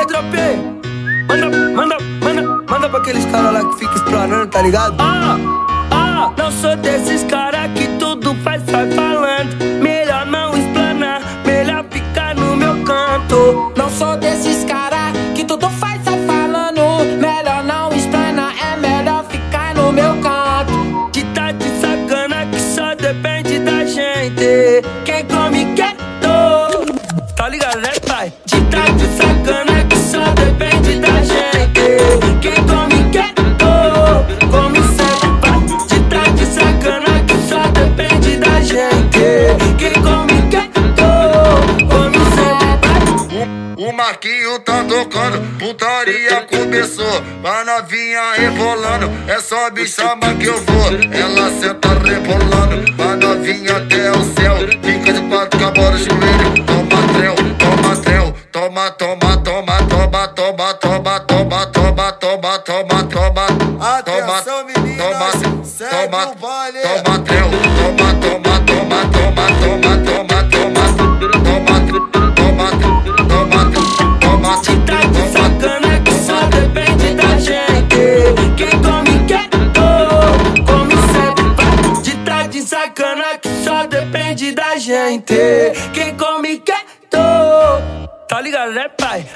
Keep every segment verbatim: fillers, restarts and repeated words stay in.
tropê. Manda, manda, manda, manda pra aqueles caras lá que ficam explanando, tá ligado? Ah, ah, não sou desses caras que tudo faz, sai falando. Melhor não explanar, melhor ficar no meu canto. Não sou desses caras que tudo faz, sai falando. Melhor não explanar, é melhor ficar no meu canto. De tá de sacana que só depende da gente. Quem come quieto, tá ligado, né, pai? De tá de sacana que só depende da gente. Quem come quieto, come sempre, pai. De tá de sacana que só depende da gente. Quem come quieto, come sempre, pai. O Marquinho tá tocando, putaria começou. A novinha rebolando, é só me chamar que eu vou. Ela senta rebolando, a novinha até o céu. Fica de quatro com a bola no joelho. Toma trel, toma trel, toma, toma, toma, toma, toma, toma, toma, toma, toma, toma, toma. Atenção, meninas, segue toma, o baile. toma trel, toma, toma, toma, toma, toma, toma, toma, toma, toma, toma. De tá de sacana que só depende da gente. Quem come quieto, come sempre, pai. De tá de sacana que só depende da gente. Quem come quieto, tá ligado, né, pai?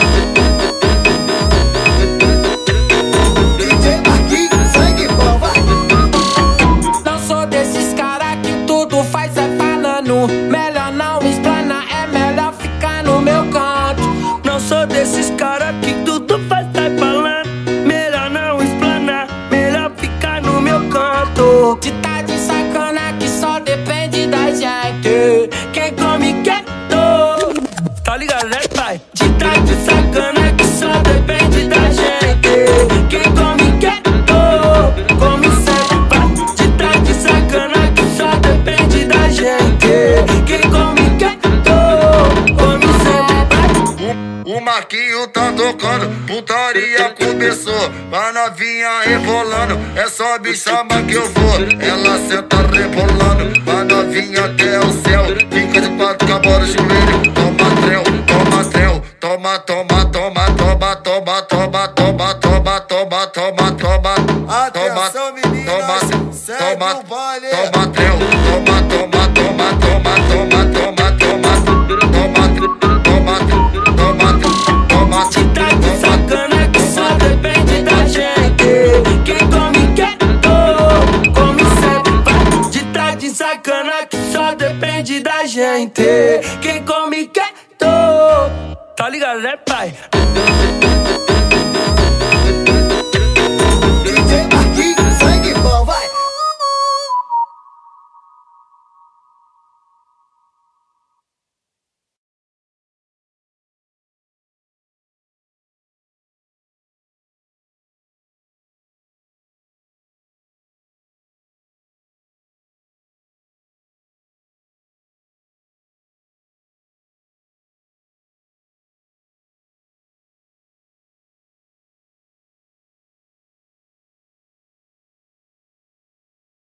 D J Marquinhos, sangue bom, vai. Não sou desses caras que tudo faz, sai falando. Melhor não explanar, é melhor ficar no meu canto. Não sou desses caras que tudo faz, sai falando. Melhor não explanar, melhor ficar no meu canto. De tá de sacana que só depende da gente. Quem come quieto, tá ligado, né, pai? De tá de sacana que só depende da gente. Quem come quieto, come sempre, pai. De tá de sacana que só depende da gente. Quem come quieto, come sempre, pai. O Marquinho tá tocando, putaria começou. A novinha rebolando, é só me chamar que eu vou. Ela senta rebolando, a novinha até o céu. Fica de quatro com a bola no joelho. Toma trel, toma trel, toma, toma, toma, toma, toma, toma, toma, toma, toma, toma, toma. Atenção, meninas, segue toma, o baile. toma trel, toma, toma, toma, toma, toma, toma, toma, toma, toma, toma. De tá de sacana que só depende da gente. Quem come quieto, come sempre, pai. De tá de sacana que só depende da gente. Quem come quieto, tá ligado, né, pai?